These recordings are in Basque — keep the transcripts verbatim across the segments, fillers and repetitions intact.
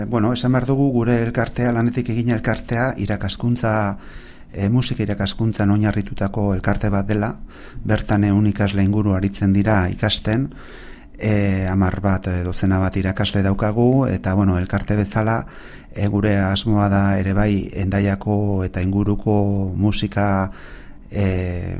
Bueno, esan behar dugu gure elkartea, lanetik egina elkartea, irakaskuntza, e, musika irakaskuntzan oinarritutako elkarte bat dela, bertan ehun ikasle inguru aritzen dira ikasten, e, hamar bat, e, dozena bat irakasle daukagu, eta bueno, elkarte bezala, e, gure asmoa da ere bai Hendaiako eta inguruko musika e,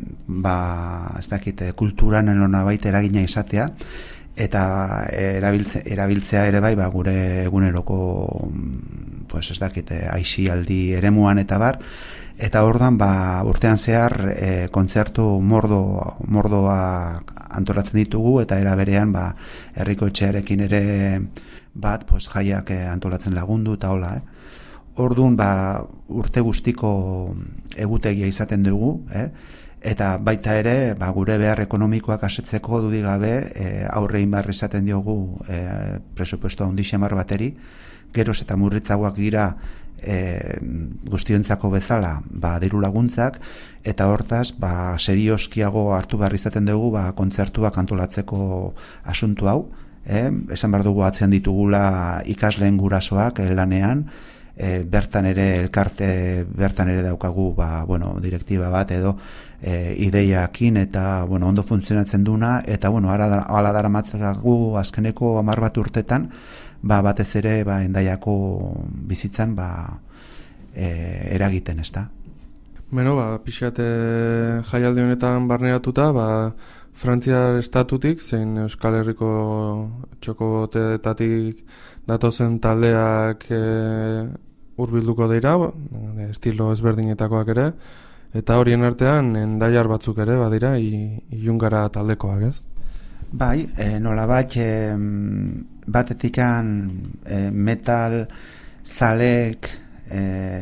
ba, ez dakit, kulturan nolabait eragina izatea, eta erabiltze, erabiltzea ere bai ba, gure eguneroko pues ez dakite aisialdi eremuan eta bar, eta orduan ba, urtean zehar e, kontzertu mordo, mordoa antolatzen ditugu, eta era berean ba, herriko etxearekin ere bat pues, jaiak antolatzen lagundu eta hola, eh? Orduan ba, urte guztiko egutegia izaten dugu, eh? Eta baita ere, ba, gure behar ekonomikoak asetzeko dudigabe e, aurre inbar izaten diogu e, presupuesto handi xamar bateri, geroz eta murritzagoak dira e, guztiontzako bezala ba, diru laguntzak, eta hortaz ba, serioskiago hartu behar izaten dugu ba, kontzertuak antolatzeko asuntu hau. E, esan behar dugu atzean ditugula ikasleen gurasoak e, lanean, E, bertan ere elkarte bertan ere daukagu ba, bueno, direktiba bat edo e, ideiakin eta bueno, ondo funtzionatzen duna, eta bueno, hala daramatzagu azkeneko hamar bat urtetan ba, batez ere ba, Hendaiako bizitzan ba, e, eragiten, ezta. Beno, ba, pixate jaialdi honetan barneratuta, ba, Frantziar estatutik, zein Euskal Herriko txokoboteetatik datozen taldeak e, hurbilduko dira, estilo ezberdinetakoak ere, eta horien artean hendaiar batzuk ere badira ilungara taldekoak, ez? Bai, e, nola bat, e, batetikan e, metal zalek e,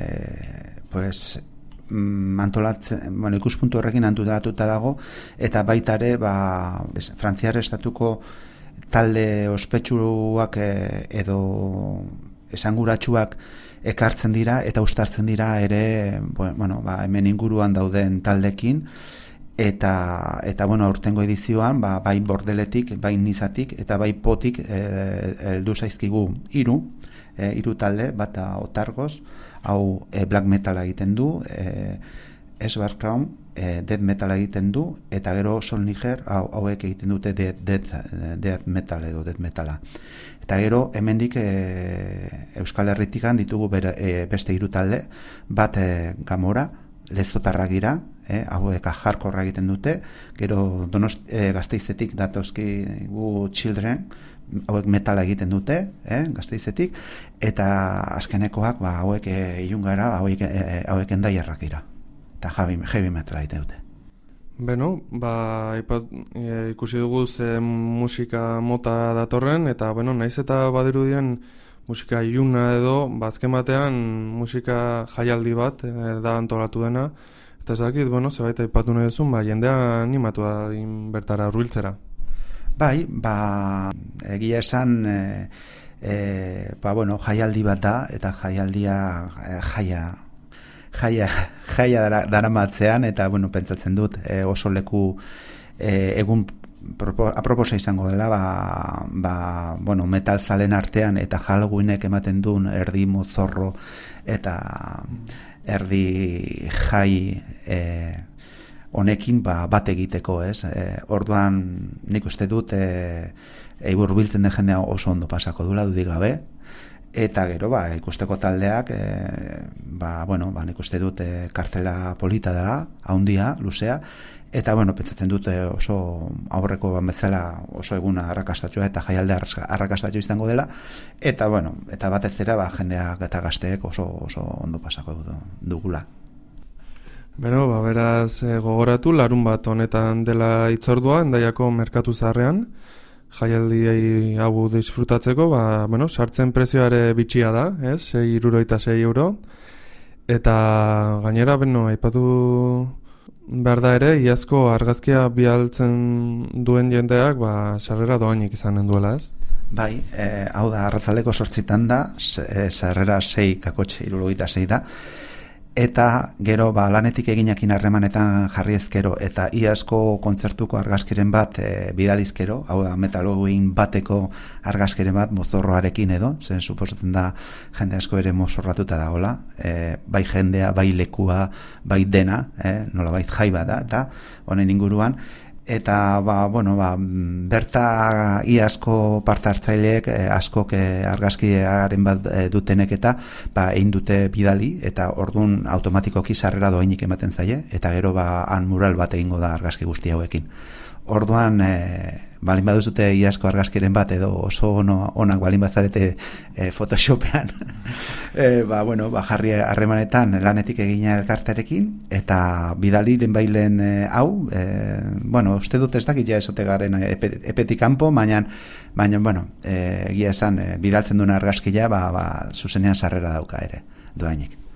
pues, antolatzen, bueno, ikuspuntu horrekin antolatuta dago, eta baita ere ba, Frantziar estatuko talde ospetsuak edo esanguratsuak ekartzen dira eta uztartzen dira ere bueno, ba, hemen inguruan dauden taldekin, eta eta bueno, aurtengo edizioan ba, bai Bordeletik, bai Nizatik eta bai Potik heldu e, zaizkigu hiru e, hiru talde, bata Otargoz, hau e, black metal egiten du, e, Esbar Crown e, death metal egiten du, eta gero Sol Niger hau, hauek egiten dute death, death, death metal edo death metala. Eta gero hemendik e, Euskal Herritikan ditugu bere, e, beste hiru talde, bat e, Gamora, Lezotarrak dira, e, hauek hardcore egiten dute, gero Donost, e, Gasteizetik datozkigu Children, hauek metala egiten dute, eh, Gasteizetik, eta azkenekoak ba, hauek e, ilungara, hauek, e, hauek Hendaiarrak dira, eta heavy, heavy metala egiten dute. Beno, ba, ipat, e, ikusi dugu ze musika mota datorren, eta bueno, naiz eta badirudien musika iluna edo, bazken batean musika jaialdi bat e, da antolatu dena, eta ez dakit, bueno, zebait aipatu nahi duzun, ba, jendea animatu da bertara hurbiltzera. Bai, ba, egia esan e, e, ba, bueno, jaialdi bat da, eta jaialdia e, jaia jaia, jaia dara, daramatzean, eta bueno, pentsatzen dut e, oso leku e, egun aproposa izango dela, ba, ba, bueno, metal zalen artean eta Halloweenek ematen duen erdi mozorro eta erdi jai e, honekin ba, bat egiteko, ez? E, orduan nik uste dut e, eibur biltzen den jendea oso ondo pasako dula dudik gabe, eta gero ba, ikusteko taldeak e, ba, bueno, ba, nik uste dut e, kartela polita dela, haundia, luzea, eta bueno, pentsatzen dut e, oso aurreko bezala oso eguna arrakastatxoa eta jaialde arrakastatxo izango dela, eta bueno, eta batez ere ba, jendeak eta gazteek oso, oso ondo pasako dugula. Beno, ba, beraz e, gogoratu, larun bat honetan dela hitzordua, Hendaiako merkatu zaharrean, jaialdi hau disfrutatzeko, ba, bueno, sartzen prezioare bitxia da, ez? sei hirurogeita sei euro. Eta gainera, beno, aipatu behar da ere, iazko argazkia bialtzen duen jendeak, ba, sarrera doainik izanen duela, ez? Bai, e, hau da, arratzaldeko sortzitan da, e, sarrera sei kakotxe hirurogeita sei da, eta gero ba, lanetik eginakin harremanetan jarri ezkero, eta iazko kontzertuko argazkiren bat e, bidalizkero, hau da metaloguin bateko argazkiren bat mozorroarekin edo, zen suposatzen da jende asko ere mozorratuta dagoela, e, bai jendea, bai lekua, bai dena, e, nola bait jaiba da, eta honen inguruan, eta ba, bueno, ba, berta iazko parte hartzaileek eh, askok eh, argazkiaren bat eh, dutenek eta ba, egin dute bidali eta ordun automatikoki sarrera doainik ematen zaie eta gero ba, han mural bat egingo da argazki guzti hauekin. Orduan, e, balin baduzute iazko argazkiren bat edo oso ono, onak balin bazarete e, Photoshopean, e, ba, bueno, ba, jarri harremanetan lanetik egina elkartearekin, eta bidali lehenbailen e, hau, e, bueno, uste dut ez dakit ja esote garen epe, epetik kanpo, baina, baina, bueno, e, egia esan, e, bidaltzen duen argazkia, ba, ba, zuzenean sarrera dauka ere, doainik.